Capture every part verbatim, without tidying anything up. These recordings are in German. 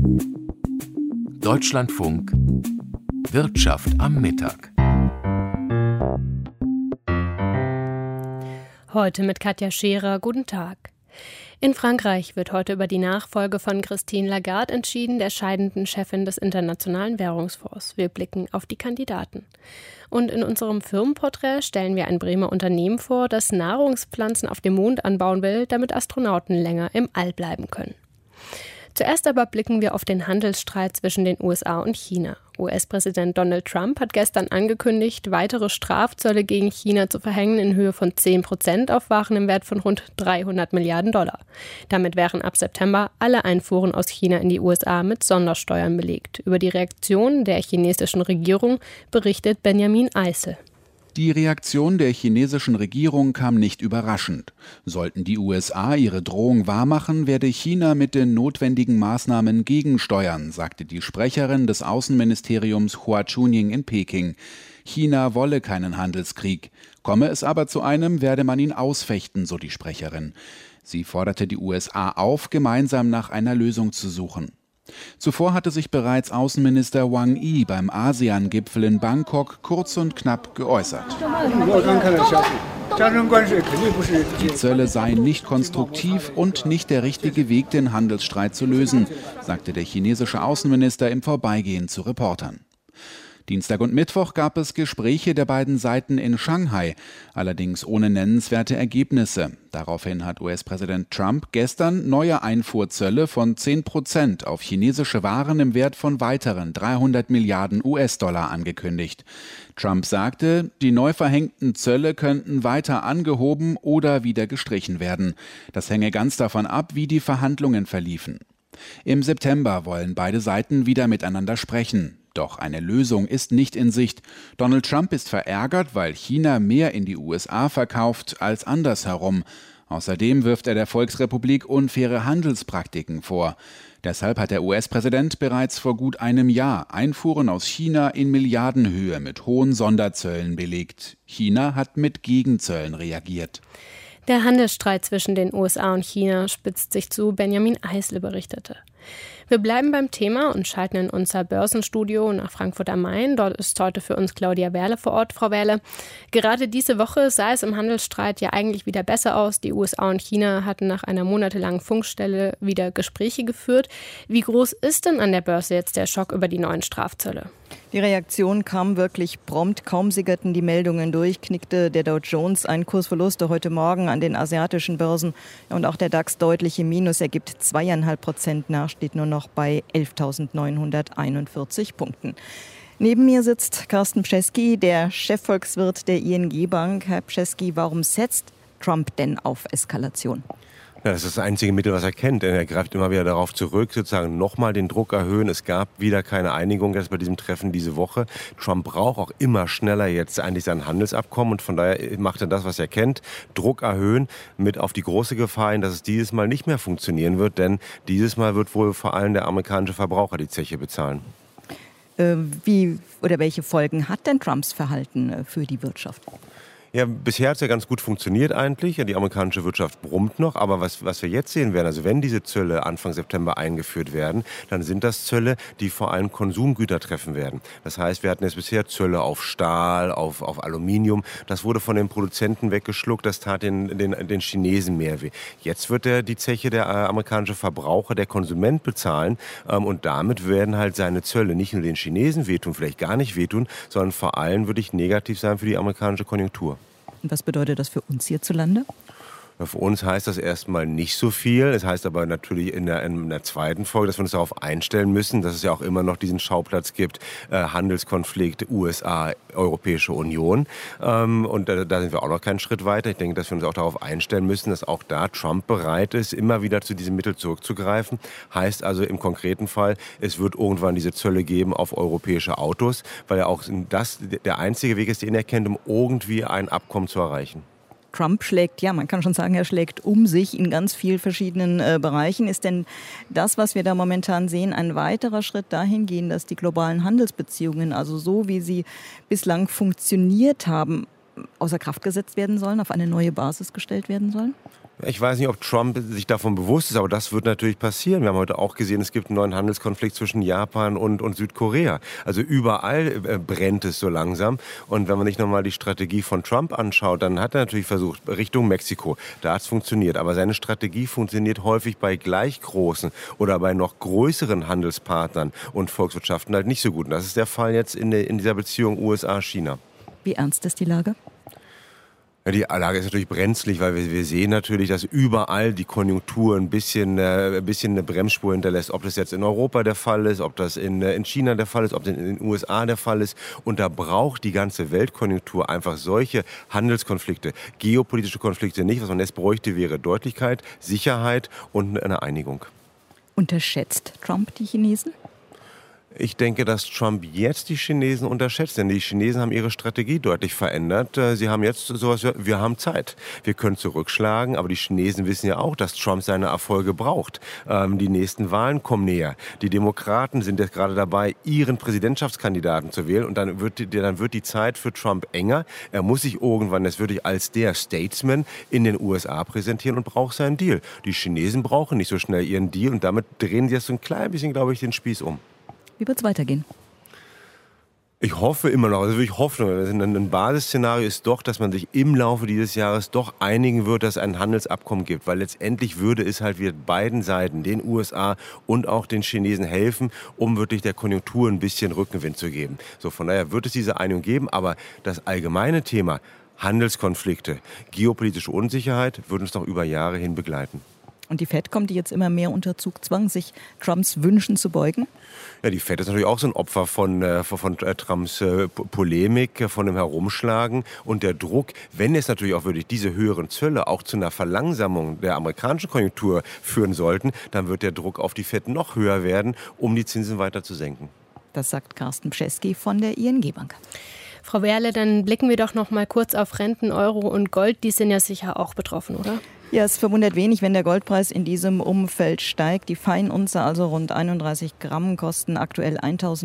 Deutschlandfunk Wirtschaft am Mittag. Heute mit Katja Scherer. Guten Tag. In Frankreich wird heute über die Nachfolge von Christine Lagarde entschieden, der scheidenden Chefin des Internationalen Währungsfonds. Wir blicken auf die Kandidaten. Und in unserem Firmenporträt stellen wir ein Bremer Unternehmen vor, das Nahrungspflanzen auf dem Mond anbauen will, damit Astronauten länger im All bleiben können. Zuerst aber blicken wir auf den Handelsstreit zwischen den U S A und China. U S-Präsident Donald Trump hat gestern angekündigt, weitere Strafzölle gegen China zu verhängen in Höhe von zehn Prozent auf Waren im Wert von rund dreihundert Milliarden Dollar. Damit wären ab September alle Einfuhren aus China in die U S A mit Sondersteuern belegt. Über die Reaktion der chinesischen Regierung berichtet Benjamin Eisel. Die Reaktion der chinesischen Regierung kam nicht überraschend. Sollten die U S A ihre Drohung wahrmachen, werde China mit den notwendigen Maßnahmen gegensteuern, sagte die Sprecherin des Außenministeriums Hua Chunying in Peking. China wolle keinen Handelskrieg. Komme es aber zu einem, werde man ihn ausfechten, so die Sprecherin. Sie forderte die U S A auf, gemeinsam nach einer Lösung zu suchen. Zuvor hatte sich bereits Außenminister Wang Yi beim ASEAN-Gipfel in Bangkok kurz und knapp geäußert. Die Zölle seien nicht konstruktiv und nicht der richtige Weg, den Handelsstreit zu lösen, sagte der chinesische Außenminister im Vorbeigehen zu Reportern. Dienstag und Mittwoch gab es Gespräche der beiden Seiten in Shanghai, allerdings ohne nennenswerte Ergebnisse. Daraufhin hat U S-Präsident Trump gestern neue Einfuhrzölle von zehn Prozent auf chinesische Waren im Wert von weiteren dreihundert Milliarden U S-Dollar angekündigt. Trump sagte, die neu verhängten Zölle könnten weiter angehoben oder wieder gestrichen werden. Das hänge ganz davon ab, wie die Verhandlungen verliefen. Im September wollen beide Seiten wieder miteinander sprechen. Doch eine Lösung ist nicht in Sicht. Donald Trump ist verärgert, weil China mehr in die U S A verkauft als andersherum. Außerdem wirft er der Volksrepublik unfaire Handelspraktiken vor. Deshalb hat der U S-Präsident bereits vor gut einem Jahr Einfuhren aus China in Milliardenhöhe mit hohen Sonderzöllen belegt. China hat mit Gegenzöllen reagiert. Der Handelsstreit zwischen den U S A und China spitzt sich zu, Benjamin Eisle berichtete. Wir bleiben beim Thema und schalten in unser Börsenstudio nach Frankfurt am Main. Dort ist heute für uns Claudia Werle vor Ort. Frau Werle, gerade diese Woche sah es im Handelsstreit ja eigentlich wieder besser aus. Die U S A und China hatten nach einer monatelangen Funkstelle wieder Gespräche geführt. Wie groß ist denn an der Börse jetzt der Schock über die neuen Strafzölle? Die Reaktion kam wirklich prompt. Kaum sickerten die Meldungen durch, knickte der Dow Jones ein Kursverluste heute Morgen an den asiatischen Börsen. Und auch der DAX deutliche Minus. Er gibt zweieinhalb Prozent nach, steht nur noch bei elftausendneunhunderteinundvierzig Punkten. Neben mir sitzt Carsten Pschesky, der Chefvolkswirt der I N G-Bank. Herr Pschesky, warum setzt Trump denn auf Eskalation? Ja, das ist das einzige Mittel, was er kennt. Denn er greift immer wieder darauf zurück, sozusagen nochmal den Druck erhöhen. Es gab wieder keine Einigung jetzt bei diesem Treffen diese Woche. Trump braucht auch immer schneller jetzt eigentlich sein Handelsabkommen. Und von daher macht er das, was er kennt, Druck erhöhen, mit auf die große Gefahr hin, dass es dieses Mal nicht mehr funktionieren wird. Denn dieses Mal wird wohl vor allem der amerikanische Verbraucher die Zeche bezahlen. Äh, wie oder welche Folgen hat denn Trumps Verhalten für die Wirtschaft? Ja, bisher hat es ja ganz gut funktioniert eigentlich. Ja, die amerikanische Wirtschaft brummt noch. Aber was, was wir jetzt sehen werden, also wenn diese Zölle Anfang September eingeführt werden, dann sind das Zölle, die vor allem Konsumgüter treffen werden. Das heißt, wir hatten jetzt bisher Zölle auf Stahl, auf, auf Aluminium. Das wurde von den Produzenten weggeschluckt. Das tat den, den, den Chinesen mehr weh. Jetzt wird der, die Zeche der äh, amerikanische Verbraucher, der Konsument bezahlen. Ähm, und damit werden halt seine Zölle nicht nur den Chinesen wehtun, vielleicht gar nicht wehtun, sondern vor allem würde ich negativ sein für die amerikanische Konjunktur. Und was bedeutet das für uns hierzulande? Für uns heißt das erstmal nicht so viel. Es heißt aber natürlich in der, in der zweiten Folge, dass wir uns darauf einstellen müssen, dass es ja auch immer noch diesen Schauplatz gibt, äh, Handelskonflikt U S A, Europäische Union. Ähm, und da, da sind wir auch noch keinen Schritt weiter. Ich denke, dass wir uns auch darauf einstellen müssen, dass auch da Trump bereit ist, immer wieder zu diesem Mittel zurückzugreifen. Heißt also im konkreten Fall, es wird irgendwann diese Zölle geben auf europäische Autos, weil ja auch das der einzige Weg ist, den er kennt, um irgendwie ein Abkommen zu erreichen. Trump schlägt, ja, man kann schon sagen, er schlägt um sich in ganz vielen verschiedenen äh, Bereichen. Ist denn das, was wir da momentan sehen, ein weiterer Schritt dahingehend, dass die globalen Handelsbeziehungen, also so wie sie bislang funktioniert haben, außer Kraft gesetzt werden sollen, auf eine neue Basis gestellt werden sollen? Ich weiß nicht, ob Trump sich davon bewusst ist, aber das wird natürlich passieren. Wir haben heute auch gesehen, es gibt einen neuen Handelskonflikt zwischen Japan und, und Südkorea. Also überall äh, brennt es so langsam. Und wenn man sich nochmal die Strategie von Trump anschaut, dann hat er natürlich versucht, Richtung Mexiko, da hat es funktioniert. Aber seine Strategie funktioniert häufig bei gleich großen oder bei noch größeren Handelspartnern und Volkswirtschaften halt nicht so gut. Und das ist der Fall jetzt in, in dieser Beziehung U S A China. Wie ernst ist die Lage? Ja, die Lage ist natürlich brenzlig, weil wir, wir sehen natürlich, dass überall die Konjunktur ein bisschen, äh, ein bisschen eine Bremsspur hinterlässt. Ob das jetzt in Europa der Fall ist, ob das in, in China der Fall ist, ob das in den U S A der Fall ist. Und da braucht die ganze Weltkonjunktur einfach solche Handelskonflikte, geopolitische Konflikte nicht. Was man jetzt bräuchte, wäre Deutlichkeit, Sicherheit und eine Einigung. Unterschätzt Trump die Chinesen? Ich denke, dass Trump jetzt die Chinesen unterschätzt, denn die Chinesen haben ihre Strategie deutlich verändert. Sie haben jetzt sowas, wir haben Zeit, wir können zurückschlagen, aber die Chinesen wissen ja auch, dass Trump seine Erfolge braucht. Ähm, die nächsten Wahlen kommen näher. Die Demokraten sind jetzt gerade dabei, ihren Präsidentschaftskandidaten zu wählen und dann wird, die, dann wird die Zeit für Trump enger. Er muss sich irgendwann jetzt wirklich als der Statesman in den U S A präsentieren und braucht seinen Deal. Die Chinesen brauchen nicht so schnell ihren Deal und damit drehen sie jetzt so ein klein bisschen, glaube ich, den Spieß um. Wie wird es weitergehen? Ich hoffe immer noch, also wirklich Hoffnung. Ein Basisszenario ist doch, dass man sich im Laufe dieses Jahres doch einigen wird, dass es ein Handelsabkommen gibt. Weil letztendlich würde es halt wieder beiden Seiten, den U S A und auch den Chinesen helfen, um wirklich der Konjunktur ein bisschen Rückenwind zu geben. So, von daher wird es diese Einigung geben, aber das allgemeine Thema Handelskonflikte, geopolitische Unsicherheit wird uns noch über Jahre hin begleiten. Und die Fed kommt jetzt immer mehr unter Zugzwang, sich Trumps Wünschen zu beugen? Ja, die Fed ist natürlich auch so ein Opfer von, äh, von, von äh, Trumps äh, Polemik, von dem Herumschlagen und der Druck. Wenn es natürlich auch wirklich diese höheren Zölle auch zu einer Verlangsamung der amerikanischen Konjunktur führen sollten, dann wird der Druck auf die Fed noch höher werden, um die Zinsen weiter zu senken. Das sagt Carsten Bschesky von der I N G-Bank. Frau Werle, dann blicken wir doch noch mal kurz auf Renten, Euro und Gold. Die sind ja sicher auch betroffen, oder? Ja, es verwundert wenig, wenn der Goldpreis in diesem Umfeld steigt. Die Feinunze, also rund einunddreißig Gramm, kosten aktuell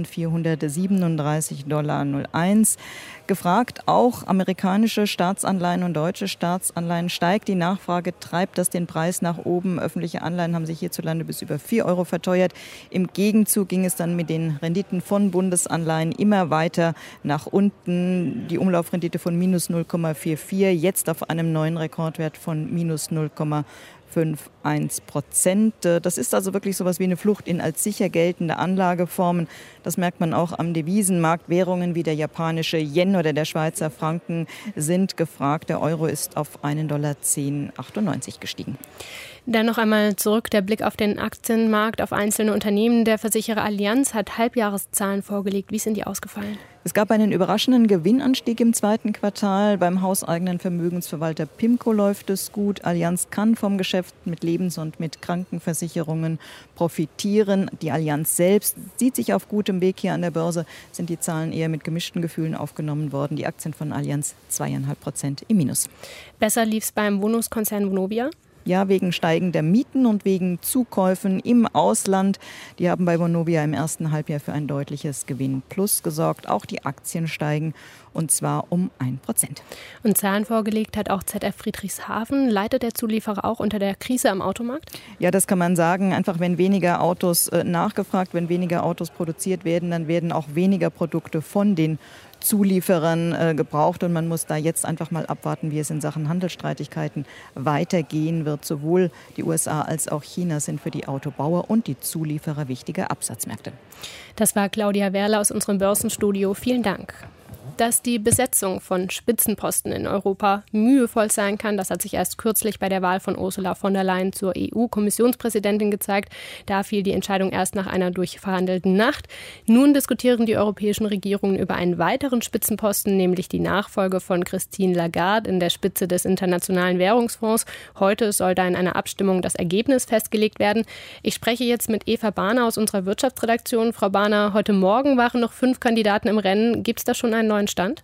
eintausendvierhundertsiebenunddreißig Dollar null eins. Gefragt auch amerikanische Staatsanleihen und deutsche Staatsanleihen. Steigt die Nachfrage, treibt das den Preis nach oben. Öffentliche Anleihen haben sich hierzulande bis über vier Euro verteuert. Im Gegenzug ging es dann mit den Renditen von Bundesanleihen immer weiter nach unten. Die Umlaufrendite von minus null Komma vierundvierzig, jetzt auf einem neuen Rekordwert von minus null Komma einundfünfzig Prozent. Das ist also wirklich sowas wie eine Flucht in als sicher geltende Anlageformen. Das merkt man auch am Devisenmarkt. Währungen wie der japanische Yen oder der Schweizer Franken sind gefragt. Der Euro ist auf einen Dollar zehn Komma achtundneunzig gestiegen. Dann noch einmal zurück der Blick auf den Aktienmarkt, auf einzelne Unternehmen. Der Versicherer Allianz hat Halbjahreszahlen vorgelegt. Wie sind die ausgefallen? Es gab einen überraschenden Gewinnanstieg im zweiten Quartal. Beim hauseigenen Vermögensverwalter PIMCO läuft es gut. Allianz kann vom Geschäft mit Lebens- und mit Krankenversicherungen profitieren. Die Allianz selbst sieht sich auf gutem Weg. Hier an der Börse sind die Zahlen eher mit gemischten Gefühlen aufgenommen worden. Die Aktien von Allianz zwei Komma fünf Prozent im Minus. Besser lief es beim Wohnungskonzern Vonovia? Ja, wegen steigender Mieten und wegen Zukäufen im Ausland. Die haben bei Vonovia im ersten Halbjahr für ein deutliches Gewinnplus gesorgt. Auch die Aktien steigen, und zwar um ein Prozent. Und Zahlen vorgelegt hat auch Z F Friedrichshafen. Leidet der Zulieferer auch unter der Krise am Automarkt? Ja, das kann man sagen. Einfach wenn weniger Autos äh, nachgefragt, wenn weniger Autos produziert werden, dann werden auch weniger Produkte von den Zulieferern äh, gebraucht und man muss da jetzt einfach mal abwarten, wie es in Sachen Handelsstreitigkeiten weitergehen wird. Sowohl die U S A als auch China sind für die Autobauer und die Zulieferer wichtige Absatzmärkte. Das war Claudia Werle aus unserem Börsenstudio. Vielen Dank. Dass die Besetzung von Spitzenposten in Europa mühevoll sein kann, das hat sich erst kürzlich bei der Wahl von Ursula von der Leyen zur E U-Kommissionspräsidentin gezeigt. Da fiel die Entscheidung erst nach einer durchverhandelten Nacht. Nun diskutieren die europäischen Regierungen über einen weiteren Spitzenposten, nämlich die Nachfolge von Christine Lagarde in der Spitze des Internationalen Währungsfonds. Heute soll da in einer Abstimmung das Ergebnis festgelegt werden. Ich spreche jetzt mit Eva Bahner aus unserer Wirtschaftsredaktion. Frau Bahner, heute Morgen waren noch fünf Kandidaten im Rennen. Gibt es da schon einen neuen Stand?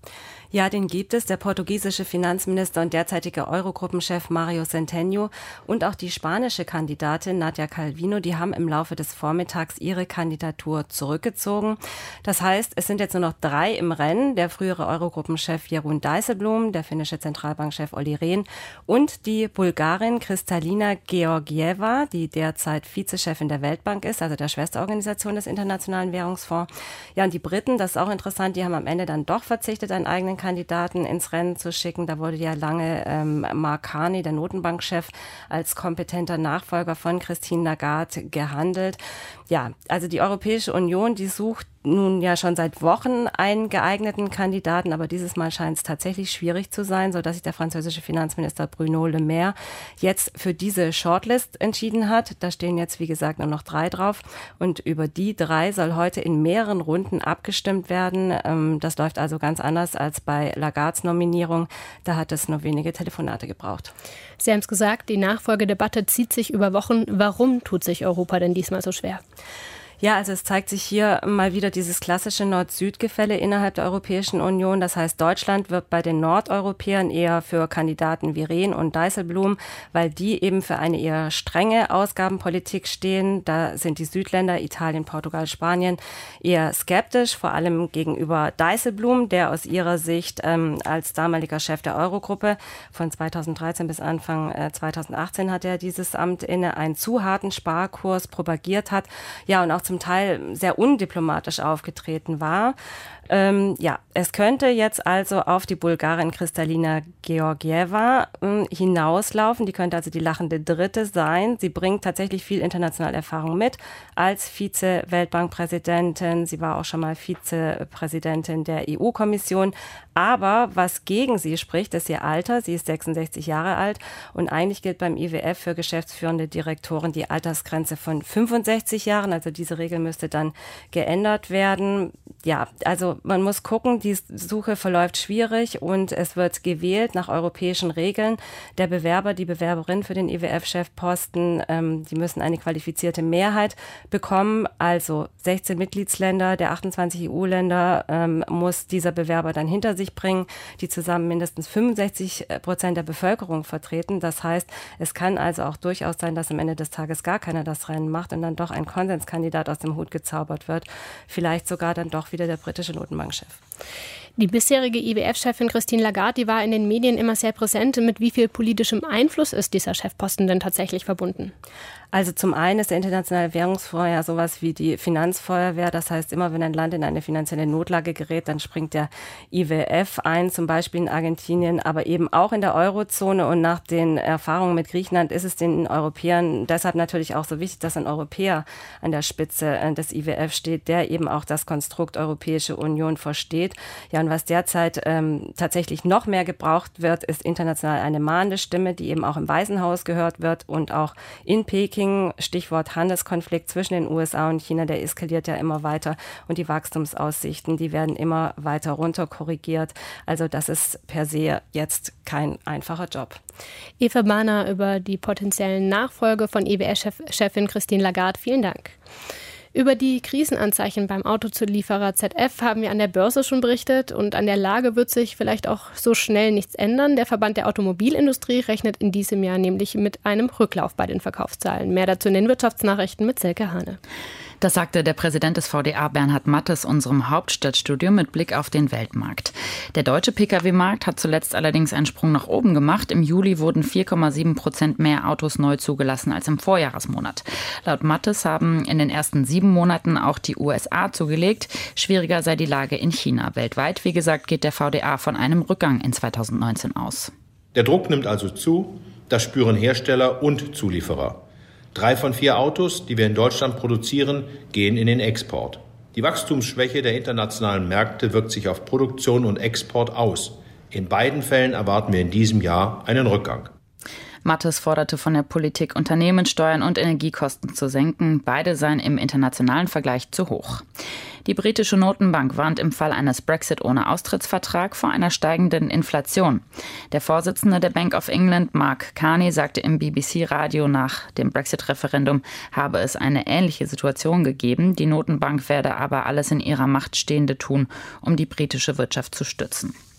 Ja, den gibt es. Der portugiesische Finanzminister und derzeitige Eurogruppenchef Mario Centeno und auch die spanische Kandidatin Nadia Calvino, die haben im Laufe des Vormittags ihre Kandidatur zurückgezogen. Das heißt, es sind jetzt nur noch drei im Rennen. Der frühere Eurogruppenchef Jeroen Dijsselbloem, der finnische Zentralbankchef Olli Rehn und die Bulgarin Kristalina Georgieva, die derzeit Vizechefin der Weltbank ist, also der Schwesterorganisation des Internationalen Währungsfonds. Ja, und die Briten, das ist auch interessant, die haben am Ende dann doch verzichtet, einen eigenen Kandidaten ins Rennen zu schicken. Da wurde ja lange ähm, Mark Carney, der Notenbankchef, als kompetenter Nachfolger von Christine Lagarde gehandelt. Ja, also die Europäische Union, die sucht nun ja schon seit Wochen einen geeigneten Kandidaten, aber dieses Mal scheint es tatsächlich schwierig zu sein, sodass sich der französische Finanzminister Bruno Le Maire jetzt für diese Shortlist entschieden hat. Da stehen jetzt, wie gesagt, nur noch drei drauf und über die drei soll heute in mehreren Runden abgestimmt werden. Das läuft also ganz anders als bei Lagardes Nominierung. Da hat es nur wenige Telefonate gebraucht. Sie haben es gesagt, die Nachfolgedebatte zieht sich über Wochen. Warum tut sich Europa denn diesmal so schwer? Ja, also es zeigt sich hier mal wieder dieses klassische Nord-Süd-Gefälle innerhalb der Europäischen Union. Das heißt, Deutschland wird bei den Nordeuropäern eher für Kandidaten wie Rehn und Dijsselbloem, weil die eben für eine eher strenge Ausgabenpolitik stehen. Da sind die Südländer, Italien, Portugal, Spanien, eher skeptisch, vor allem gegenüber Dijsselbloem, der aus ihrer Sicht ähm, als damaliger Chef der Eurogruppe von zweitausenddreizehn bis Anfang äh, zweitausendachtzehn hat er dieses Amt inne, einen zu harten Sparkurs propagiert hat. Ja, und auch zum Teil sehr undiplomatisch aufgetreten war. Ähm, ja, es könnte jetzt also auf die Bulgarin Kristalina Georgieva äh, hinauslaufen. Die könnte also die lachende Dritte sein. Sie bringt tatsächlich viel internationale Erfahrung mit als Vize-Weltbankpräsidentin. Sie war auch schon mal Vizepräsidentin der E U-Kommission. Aber was gegen sie spricht, ist ihr Alter. Sie ist sechsundsechzig Jahre alt und eigentlich gilt beim I W F für geschäftsführende Direktoren die Altersgrenze von fünfundsechzig Jahren. Also diese Regel müsste dann geändert werden. Ja, also man muss gucken, die Suche verläuft schwierig und es wird gewählt nach europäischen Regeln. Der Bewerber, die Bewerberin für den I W F-Chefposten, ähm, die müssen eine qualifizierte Mehrheit bekommen. Also sechzehn Mitgliedsländer der achtundzwanzig E U-Länder ähm, muss dieser Bewerber dann hinter sich bringen, die zusammen mindestens fünfundsechzig Prozent der Bevölkerung vertreten. Das heißt, es kann also auch durchaus sein, dass am Ende des Tages gar keiner das Rennen macht und dann doch ein Konsenskandidat aus dem Hut gezaubert wird. Vielleicht sogar dann doch wieder der britische Notenbankchef. Die bisherige I W F-Chefin Christine Lagarde, die war in den Medien immer sehr präsent. Mit wie viel politischem Einfluss ist dieser Chefposten denn tatsächlich verbunden? Also zum einen ist der Internationale Währungsfonds ja sowas wie die Finanzfeuerwehr. Das heißt, immer wenn ein Land in eine finanzielle Notlage gerät, dann springt der I W F ein, zum Beispiel in Argentinien, aber eben auch in der Eurozone. Und nach den Erfahrungen mit Griechenland ist es den Europäern deshalb natürlich auch so wichtig, dass ein Europäer an der Spitze des I W F steht, der eben auch das Konstrukt Europäische Union versteht. Ja, und was derzeit ähm, tatsächlich noch mehr gebraucht wird, ist international eine mahnende Stimme, die eben auch im Weißen Haus gehört wird und auch in Peking. Stichwort Handelskonflikt zwischen den U S A und China, der eskaliert ja immer weiter und die Wachstumsaussichten, die werden immer weiter runterkorrigiert. Also das ist per se jetzt kein einfacher Job. Eva Bahner über die potenziellen Nachfolge von I W F-Chefin Christine Lagarde. Vielen Dank. Über die Krisenanzeichen beim Autozulieferer Z F haben wir an der Börse schon berichtet und an der Lage wird sich vielleicht auch so schnell nichts ändern. Der Verband der Automobilindustrie rechnet in diesem Jahr nämlich mit einem Rücklauf bei den Verkaufszahlen. Mehr dazu in den Wirtschaftsnachrichten mit Silke Hane. Das sagte der Präsident des V D A Bernhard Mattes unserem Hauptstadtstudio mit Blick auf den Weltmarkt. Der deutsche P K W-Markt hat zuletzt allerdings einen Sprung nach oben gemacht. Im Juli wurden vier Komma sieben Prozent mehr Autos neu zugelassen als im Vorjahresmonat. Laut Mattes haben in den ersten sieben Monaten auch die U S A zugelegt. Schwieriger sei die Lage in China. Weltweit, wie gesagt, geht der V D A von einem Rückgang in zweitausendneunzehn aus. Der Druck nimmt also zu. Das spüren Hersteller und Zulieferer. Drei von vier Autos, die wir in Deutschland produzieren, gehen in den Export. Die Wachstumsschwäche der internationalen Märkte wirkt sich auf Produktion und Export aus. In beiden Fällen erwarten wir in diesem Jahr einen Rückgang. Mattes forderte von der Politik, Unternehmenssteuern und Energiekosten zu senken. Beide seien im internationalen Vergleich zu hoch. Die britische Notenbank warnt im Fall eines Brexit ohne Austrittsvertrag vor einer steigenden Inflation. Der Vorsitzende der Bank of England, Mark Carney, sagte im B B C-Radio, nach dem Brexit-Referendum habe es eine ähnliche Situation gegeben. Die Notenbank werde aber alles in ihrer Macht Stehende tun, um die britische Wirtschaft zu stützen.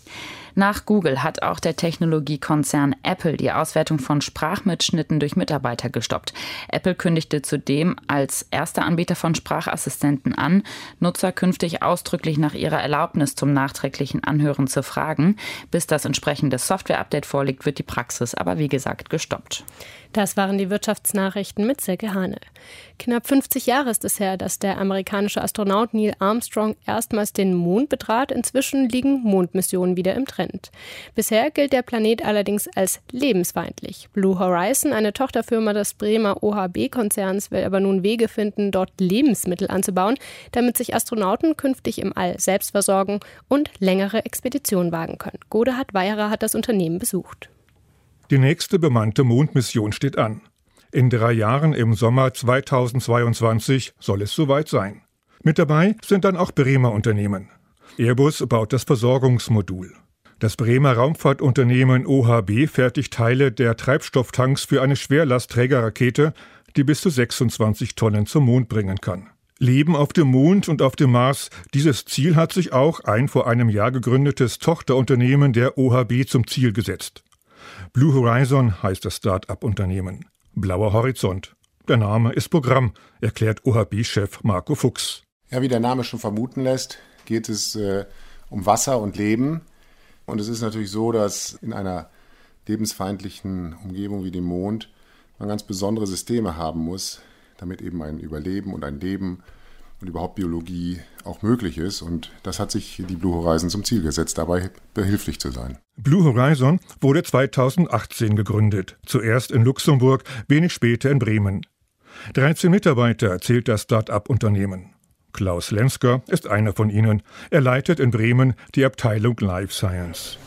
Nach Google hat auch der Technologiekonzern Apple die Auswertung von Sprachmitschnitten durch Mitarbeiter gestoppt. Apple kündigte zudem als erster Anbieter von Sprachassistenten an, Nutzer künftig ausdrücklich nach ihrer Erlaubnis zum nachträglichen Anhören zu fragen. Bis das entsprechende Software-Update vorliegt, wird die Praxis aber wie gesagt gestoppt. Das waren die Wirtschaftsnachrichten mit Silke Hane. Knapp fünfzig Jahre ist es her, dass der amerikanische Astronaut Neil Armstrong erstmals den Mond betrat. Inzwischen liegen Mondmissionen wieder im Trend. Bisher gilt der Planet allerdings als lebensfeindlich. Blue Horizon, eine Tochterfirma des Bremer O H B-Konzerns, will aber nun Wege finden, dort Lebensmittel anzubauen, damit sich Astronauten künftig im All selbst versorgen und längere Expeditionen wagen können. Godehard Weierer hat das Unternehmen besucht. Die nächste bemannte Mondmission steht an. In drei Jahren im Sommer zweitausendzweiundzwanzig soll es soweit sein. Mit dabei sind dann auch Bremer Unternehmen. Airbus baut das Versorgungsmodul. Das Bremer Raumfahrtunternehmen O H B fertigt Teile der Treibstofftanks für eine Schwerlastträgerrakete, die bis zu sechsundzwanzig Tonnen zum Mond bringen kann. Leben auf dem Mond und auf dem Mars, dieses Ziel hat sich auch ein vor einem Jahr gegründetes Tochterunternehmen der O H B zum Ziel gesetzt. Blue Horizon heißt das Start-up-Unternehmen. Blauer Horizont. Der Name ist Programm, erklärt O H B-Chef Marco Fuchs. Ja, wie der Name schon vermuten lässt, geht es äh, um Wasser und Leben. Und es ist natürlich so, dass in einer lebensfeindlichen Umgebung wie dem Mond man ganz besondere Systeme haben muss, damit eben ein Überleben und ein Leben und überhaupt Biologie auch möglich ist. Und das hat sich die Blue Horizon zum Ziel gesetzt, dabei behilflich zu sein. Blue Horizon wurde zweitausendachtzehn gegründet. Zuerst in Luxemburg, wenig später in Bremen. dreizehn Mitarbeiter zählt das Start-up-Unternehmen. Klaus Lensker ist einer von ihnen. Er leitet in Bremen die Abteilung Life Science.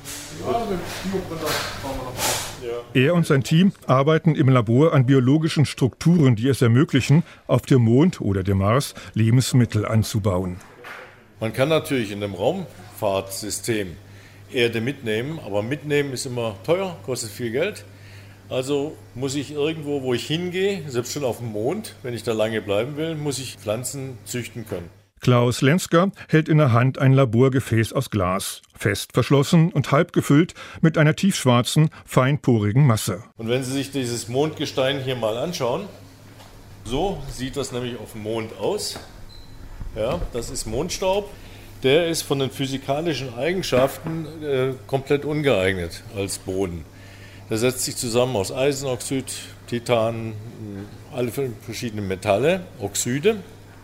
Er und sein Team arbeiten im Labor an biologischen Strukturen, die es ermöglichen, auf dem Mond oder dem Mars Lebensmittel anzubauen. Man kann natürlich in dem Raumfahrtsystem Erde mitnehmen, aber mitnehmen ist immer teuer, kostet viel Geld. Also muss ich irgendwo, wo ich hingehe, selbst schon auf dem Mond, wenn ich da lange bleiben will, muss ich Pflanzen züchten können. Klaus Lensker hält in der Hand ein Laborgefäß aus Glas, fest verschlossen und halb gefüllt mit einer tiefschwarzen, feinporigen Masse. Und wenn Sie sich dieses Mondgestein hier mal anschauen, so sieht das nämlich auf dem Mond aus. Ja, das ist Mondstaub. Der ist von den physikalischen Eigenschaften äh, komplett ungeeignet als Boden. Der setzt sich zusammen aus Eisenoxid, Titan, alle verschiedenen Metalle, Oxide.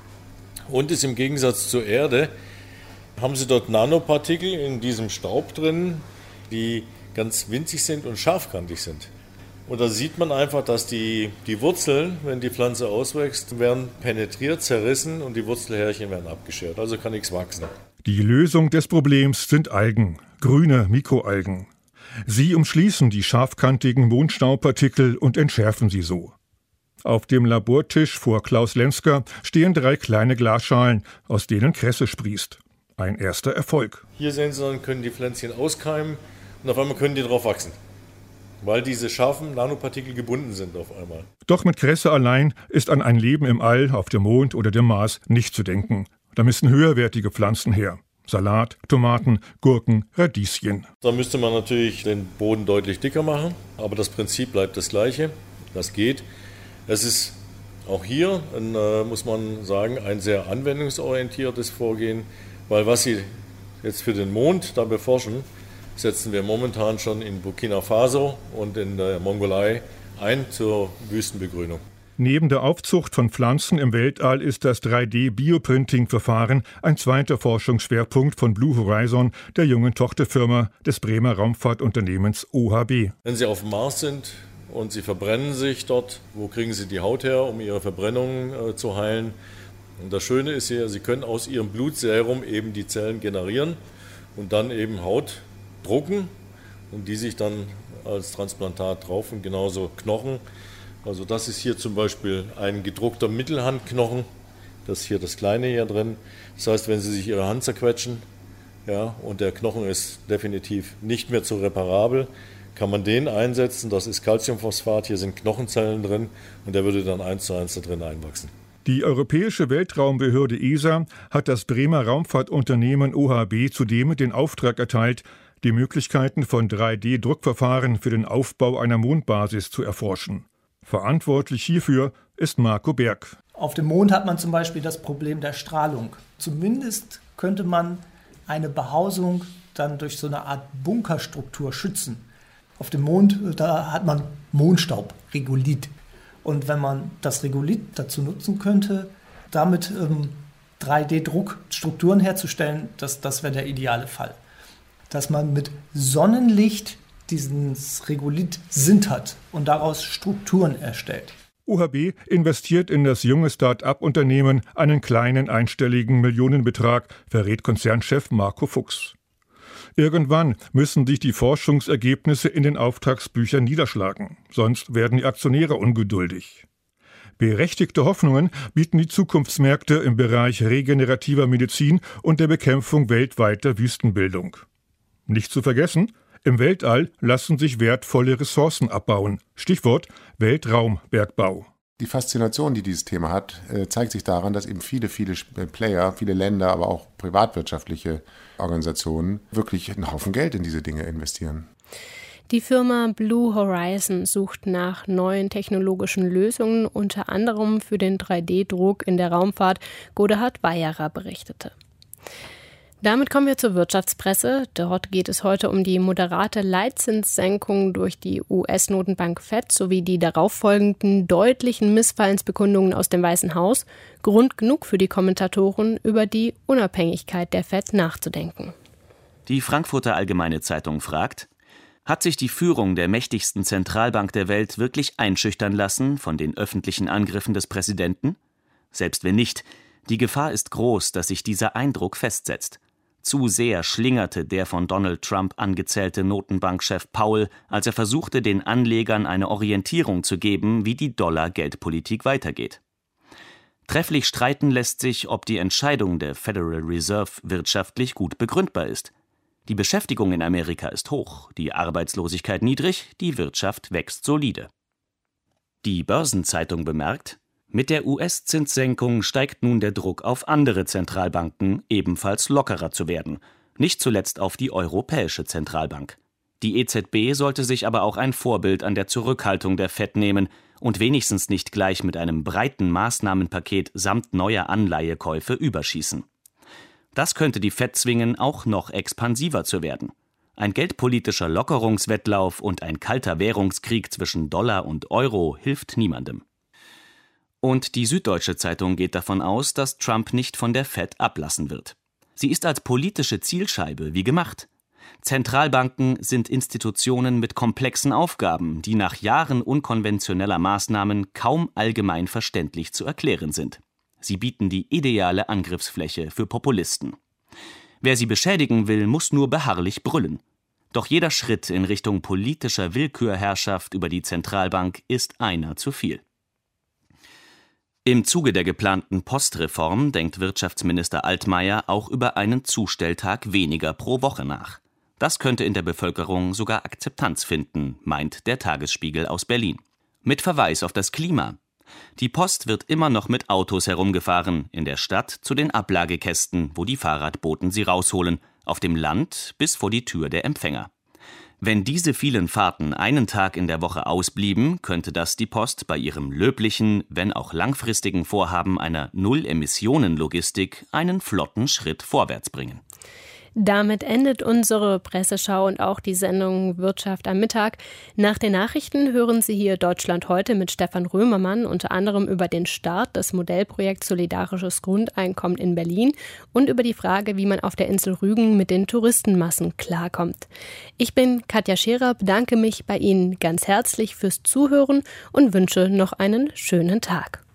Und ist im Gegensatz zur Erde, haben sie dort Nanopartikel in diesem Staub drin, die ganz winzig sind und scharfkantig sind. Und da sieht man einfach, dass die, die Wurzeln, wenn die Pflanze auswächst, werden penetriert, zerrissen und die Wurzelhärchen werden abgeschert. Also kann nichts wachsen. Die Lösung des Problems sind Algen, grüne Mikroalgen. Sie umschließen die scharfkantigen Mondstaubpartikel und entschärfen sie so. Auf dem Labortisch vor Klaus Lensker stehen drei kleine Glasschalen, aus denen Kresse sprießt. Ein erster Erfolg. Hier sehen Sie, dann können die Pflänzchen auskeimen und auf einmal können die drauf wachsen, weil diese scharfen Nanopartikel gebunden sind auf einmal. Doch mit Kresse allein ist an ein Leben im All, auf dem Mond oder dem Mars nicht zu denken. Da müssen höherwertige Pflanzen her. Salat, Tomaten, Gurken, Radieschen. Da müsste man natürlich den Boden deutlich dicker machen, aber das Prinzip bleibt das gleiche. Das geht. Es ist auch hier, äh, muss man sagen, ein sehr anwendungsorientiertes Vorgehen, weil was Sie jetzt für den Mond da beforschen, setzen wir momentan schon in Burkina Faso und in der Mongolei ein zur Wüstenbegrünung. Neben der Aufzucht von Pflanzen im Weltall ist das drei D Bioprinting-Verfahren ein zweiter Forschungsschwerpunkt von Blue Horizon, der jungen Tochterfirma des Bremer Raumfahrtunternehmens O H B. Wenn Sie auf dem Mars sind und Sie verbrennen sich dort, wo kriegen Sie die Haut her, um Ihre Verbrennung äh, zu heilen? Und das Schöne ist hier, Sie können aus Ihrem Blutserum eben die Zellen generieren und dann eben Haut drucken und die sich dann als Transplantat drauf und genauso Knochen. Also das ist hier zum Beispiel ein gedruckter Mittelhandknochen, das ist hier das kleine hier drin. Das heißt, wenn Sie sich Ihre Hand zerquetschen, ja, und der Knochen ist definitiv nicht mehr zu reparabel, kann man den einsetzen, das ist Calciumphosphat, hier sind Knochenzellen drin und der würde dann eins zu eins da drin einwachsen. Die Europäische Weltraumbehörde E S A hat das Bremer Raumfahrtunternehmen O H B zudem den Auftrag erteilt, die Möglichkeiten von drei D Druckverfahren für den Aufbau einer Mondbasis zu erforschen. Verantwortlich hierfür ist Marco Berg. Auf dem Mond hat man zum Beispiel das Problem der Strahlung. Zumindest könnte man eine Behausung dann durch so eine Art Bunkerstruktur schützen. Auf dem Mond, da hat man Mondstaub, Regolith. Und wenn man das Regolith dazu nutzen könnte, damit ähm, drei D Druckstrukturen herzustellen, das, das wäre der ideale Fall. Dass man mit Sonnenlicht dieses Regolith sintert und daraus Strukturen erstellt. U H B investiert in das junge Start-up-Unternehmen einen kleinen einstelligen Millionenbetrag, verrät Konzernchef Marco Fuchs. Irgendwann müssen sich die Forschungsergebnisse in den Auftragsbüchern niederschlagen, sonst werden die Aktionäre ungeduldig. Berechtigte Hoffnungen bieten die Zukunftsmärkte im Bereich regenerativer Medizin und der Bekämpfung weltweiter Wüstenbildung. Nicht zu vergessen, im Weltall lassen sich wertvolle Ressourcen abbauen. Stichwort Weltraumbergbau. Die Faszination, die dieses Thema hat, zeigt sich daran, dass eben viele, viele Player, viele Länder, aber auch privatwirtschaftliche Organisationen wirklich einen Haufen Geld in diese Dinge investieren. Die Firma Blue Horizon sucht nach neuen technologischen Lösungen, unter anderem für den drei D Druck in der Raumfahrt, Godehard Weyerer berichtete. Damit kommen wir zur Wirtschaftspresse. Dort geht es heute um die moderate Leitzinssenkung durch die U S-Notenbank Fed sowie die darauffolgenden deutlichen Missfallensbekundungen aus dem Weißen Haus. Grund genug für die Kommentatoren, über die Unabhängigkeit der Fed nachzudenken. Die Frankfurter Allgemeine Zeitung fragt: Hat sich die Führung der mächtigsten Zentralbank der Welt wirklich einschüchtern lassen von den öffentlichen Angriffen des Präsidenten? Selbst wenn nicht, die Gefahr ist groß, dass sich dieser Eindruck festsetzt. Zu sehr schlingerte der von Donald Trump angezählte Notenbankchef Powell, als er versuchte, den Anlegern eine Orientierung zu geben, wie die Dollar-Geldpolitik weitergeht. Trefflich streiten lässt sich, ob die Entscheidung der Federal Reserve wirtschaftlich gut begründbar ist. Die Beschäftigung in Amerika ist hoch, die Arbeitslosigkeit niedrig, die Wirtschaft wächst solide. Die Börsenzeitung bemerkt: Mit der U S-Zinssenkung steigt nun der Druck auf andere Zentralbanken, ebenfalls lockerer zu werden, nicht zuletzt auf die Europäische Zentralbank. Die E Z B sollte sich aber auch ein Vorbild an der Zurückhaltung der Fed nehmen und wenigstens nicht gleich mit einem breiten Maßnahmenpaket samt neuer Anleihekäufe überschießen. Das könnte die Fed zwingen, auch noch expansiver zu werden. Ein geldpolitischer Lockerungswettlauf und ein kalter Währungskrieg zwischen Dollar und Euro hilft niemandem. Und die Süddeutsche Zeitung geht davon aus, dass Trump nicht von der Fed ablassen wird. Sie ist als politische Zielscheibe wie gemacht. Zentralbanken sind Institutionen mit komplexen Aufgaben, die nach Jahren unkonventioneller Maßnahmen kaum allgemein verständlich zu erklären sind. Sie bieten die ideale Angriffsfläche für Populisten. Wer sie beschädigen will, muss nur beharrlich brüllen. Doch jeder Schritt in Richtung politischer Willkürherrschaft über die Zentralbank ist einer zu viel. Im Zuge der geplanten Postreform denkt Wirtschaftsminister Altmaier auch über einen Zustelltag weniger pro Woche nach. Das könnte in der Bevölkerung sogar Akzeptanz finden, meint der Tagesspiegel aus Berlin. Mit Verweis auf das Klima. Die Post wird immer noch mit Autos herumgefahren, in der Stadt zu den Ablagekästen, wo die Fahrradboten sie rausholen, auf dem Land bis vor die Tür der Empfänger. Wenn diese vielen Fahrten einen Tag in der Woche ausblieben, könnte das die Post bei ihrem löblichen, wenn auch langfristigen Vorhaben einer Null-Emissionen-Logistik einen flotten Schritt vorwärts bringen. Damit endet unsere Presseschau und auch die Sendung Wirtschaft am Mittag. Nach den Nachrichten hören Sie hier Deutschland heute mit Stefan Römermann, unter anderem über den Start des Modellprojekts Solidarisches Grundeinkommen in Berlin und über die Frage, wie man auf der Insel Rügen mit den Touristenmassen klarkommt. Ich bin Katja Scherer, bedanke mich bei Ihnen ganz herzlich fürs Zuhören und wünsche noch einen schönen Tag.